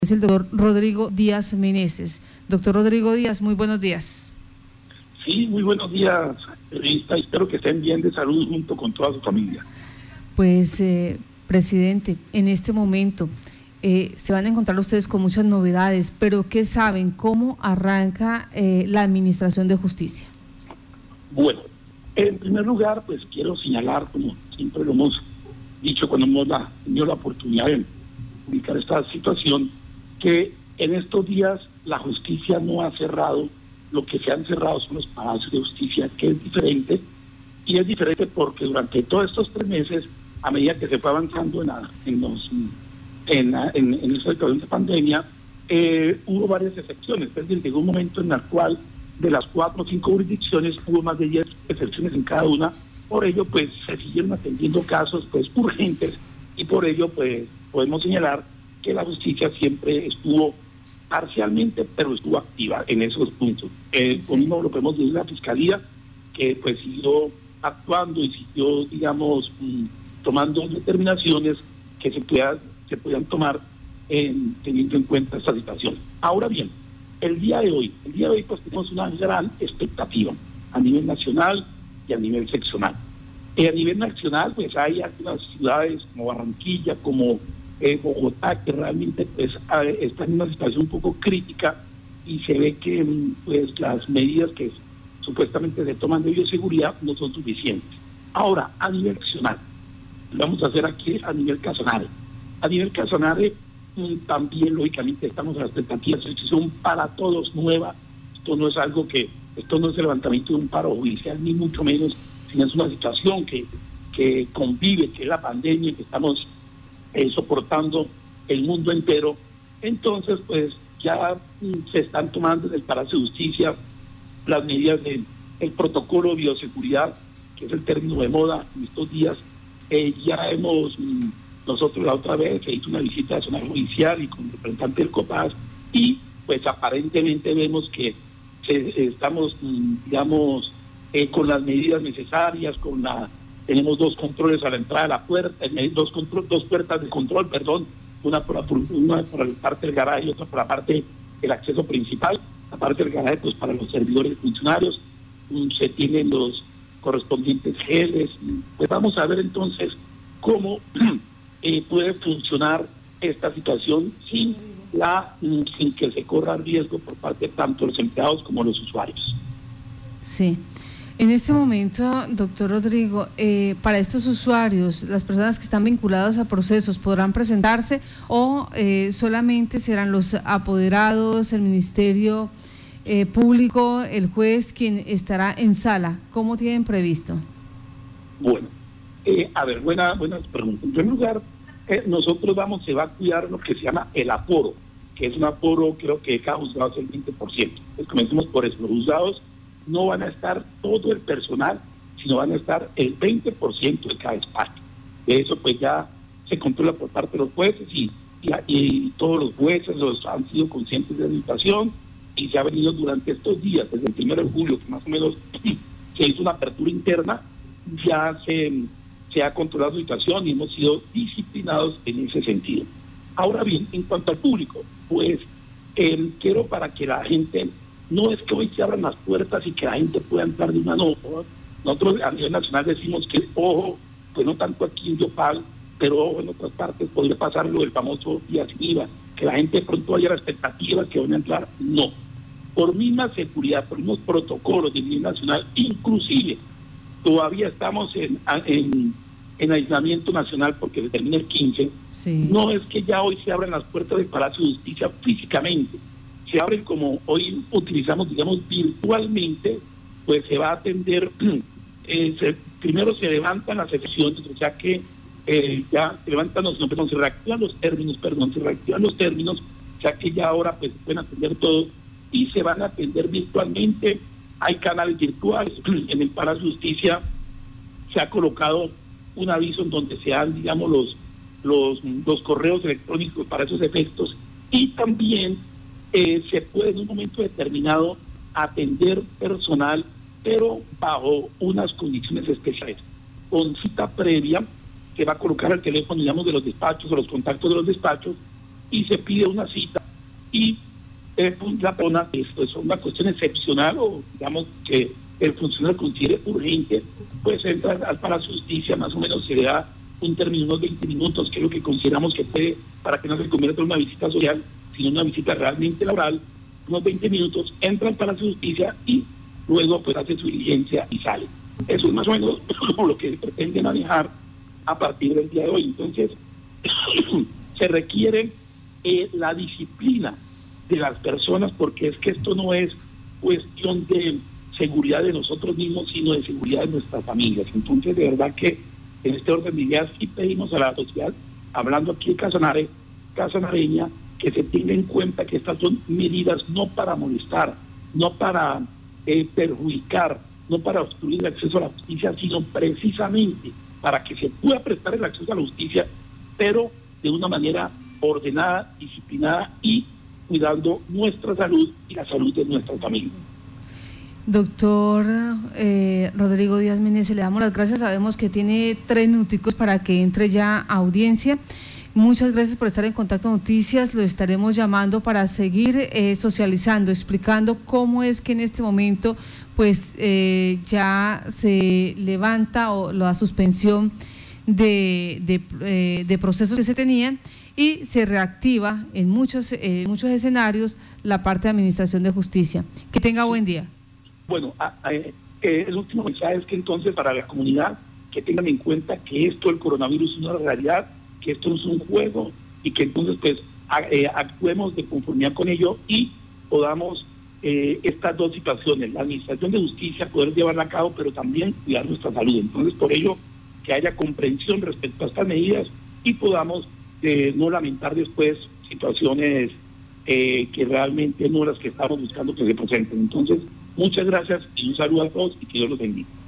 Es el doctor Rodrigo Díaz Meneses. Doctor Rodrigo Díaz, muy buenos días. Sí, muy buenos días, periodista. Espero que estén bien de salud junto con toda su familia. Pues, presidente, en este momento se van a encontrar ustedes con muchas novedades, pero ¿qué saben? ¿Cómo arranca la Administración de Justicia? Bueno, en primer lugar, pues quiero señalar, como siempre lo hemos dicho cuando hemos tenido la oportunidad de publicar esta situación, que en estos días la justicia no ha cerrado. Lo que se han cerrado son los palacios de justicia, que es diferente, y es diferente porque durante todos estos 3 meses, a medida que se fue avanzando en esta situación de pandemia, hubo varias excepciones. Es decir, llegó un momento en el cual de las 4 o 5 jurisdicciones hubo más de 10 excepciones en cada una. Por ello, pues se siguieron atendiendo casos pues urgentes, y por ello pues podemos señalar que la justicia siempre estuvo parcialmente, pero estuvo activa en esos puntos. Lo mismo lo podemos decir la Fiscalía, que pues siguió actuando y siguió, digamos, tomando determinaciones que se podían tomar teniendo en cuenta esta situación. Ahora bien, el día de hoy pues tenemos una gran expectativa a nivel nacional y a nivel seccional. A nivel nacional, pues hay algunas ciudades como Barranquilla, como Bogotá, que realmente pues están en una situación un poco crítica, y se ve que pues las medidas que supuestamente se toman de bioseguridad no son suficientes. Ahora, a nivel nacional, vamos a hacer aquí a nivel Casanare. A nivel Casanare también, lógicamente, estamos a la expectativa de situación para todos nueva. Esto no es el levantamiento de un paro judicial, ni mucho menos, sino es una situación que convive, que es la pandemia, que estamos soportando el mundo entero. Entonces, pues ya se están tomando en el Palacio de Justicia las medidas del protocolo de bioseguridad, que es el término de moda en estos días. Nosotros la otra vez se hizo una visita a zona judicial y con el representante del COPAS, y pues aparentemente vemos que estamos, digamos, con las medidas necesarias, tenemos 2 controles a la entrada de la puerta, 2 puertas de control, una por la parte del garaje y otra por la parte del acceso principal. La parte del garaje, pues para los servidores y funcionarios, se tienen los correspondientes geles. Pues vamos a ver entonces cómo puede funcionar esta situación sin que se corra riesgo por parte tanto de los empleados como de los usuarios. Sí. En este momento, doctor Rodrigo, para estos usuarios, las personas que están vinculadas a procesos, ¿podrán presentarse o solamente serán los apoderados, el Ministerio Público, el juez quien estará en sala? ¿Cómo tienen previsto? Bueno, a ver, buenas preguntas. En primer lugar, nosotros se va a cuidar lo que se llama el aforo, que es un aforo, creo que cada juzgado es el 20%. Entonces comencemos por eso. Los juzgados no van a estar todo el personal, sino van a estar el 20% de cada despacho. De eso pues ya se controla por parte de los jueces, y todos los jueces han sido conscientes de la situación, y se ha venido durante estos días, desde el 1 de julio, que más o menos se hizo una apertura interna, ya se ha controlado la situación y hemos sido disciplinados en ese sentido. Ahora bien, en cuanto al público, pues quiero para que la gente, no es que hoy se abran las puertas y que la gente pueda entrar de una, no. Nosotros a nivel nacional decimos que, ojo, pues no tanto aquí en Yopal, pero ojo, en otras partes podría pasar lo del famoso día sin IVA, que la gente de pronto haya la expectativa que van a entrar. No. Por misma seguridad, por mismos protocolos de nivel nacional, inclusive todavía estamos en aislamiento nacional porque se termina el 15. Sí. No es que ya hoy se abran las puertas del Palacio de Justicia físicamente, se abren como hoy utilizamos, digamos, virtualmente. Pues se va a atender, primero se levantan las sesiones, o sea que ya se levantan se reactivan los términos, o sea que ya ahora pues pueden atender todo, y se van a atender virtualmente. Hay canales virtuales. En el Palacio de Justicia se ha colocado un aviso en donde se dan, digamos, los correos electrónicos para esos efectos, y también se puede en un momento determinado atender personal, pero bajo unas condiciones especiales, con cita previa, que va a colocar el teléfono, digamos, de los despachos o los contactos de los despachos, y se pide una cita y pues, la persona, esto es una cuestión excepcional o digamos que el funcionario considere urgente, pues entra al Palacio de Justicia, más o menos se le da un término, unos 20 minutos, que es lo que consideramos que puede, para que no se convierta en una visita social, sino una visita realmente laboral, unos 20 minutos, entra al Palacio de Justicia y luego pues hace su diligencia y sale. Eso es más o menos lo que se pretende manejar a partir del día de hoy. Entonces, se requiere la disciplina de las personas, porque es que esto no es cuestión de seguridad de nosotros mismos, sino de seguridad de nuestras familias. Entonces, de verdad que en este orden de ideas sí pedimos a la sociedad, hablando aquí de Casanareña, que se tenga en cuenta que estas son medidas no para molestar, no para perjudicar, no para obstruir el acceso a la justicia, sino precisamente para que se pueda prestar el acceso a la justicia, pero de una manera ordenada, disciplinada y cuidando nuestra salud y la salud de nuestra familia. Doctor Rodrigo Díaz Meneses, le damos las gracias. Sabemos que tiene 3 minuticos para que entre ya a audiencia. Muchas gracias por estar en Contacto Noticias. Lo estaremos llamando para seguir socializando, explicando cómo es que en este momento pues ya se levanta la suspensión de procesos que se tenían y se reactiva en muchos escenarios la parte de Administración de Justicia. Que tenga buen día. Bueno, el último mensaje es que entonces para la comunidad que tengan en cuenta que esto, el coronavirus, es una realidad, que esto no es un juego y que entonces pues actuemos de conformidad con ello y podamos estas dos situaciones, la Administración de Justicia, poder llevarla a cabo, pero también cuidar nuestra salud. Entonces, por ello, que haya comprensión respecto a estas medidas y podamos no lamentar después situaciones que realmente no las que estamos buscando que se presenten. Entonces, muchas gracias y un saludo a todos y que Dios los bendiga.